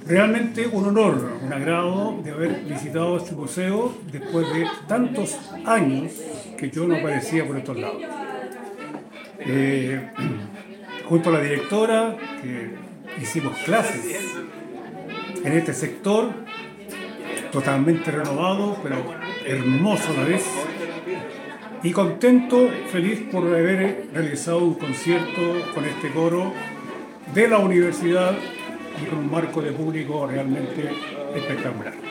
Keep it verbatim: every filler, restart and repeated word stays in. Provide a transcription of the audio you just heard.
Realmente un honor, un agrado de haber visitado este museo después de tantos años que yo no aparecía por estos lados. Eh, junto a la directora, que hicimos clases en este sector, totalmente renovado, pero hermoso a la vez, y contento, feliz por haber realizado un concierto con este coro de la universidad y con un marco de público realmente espectacular.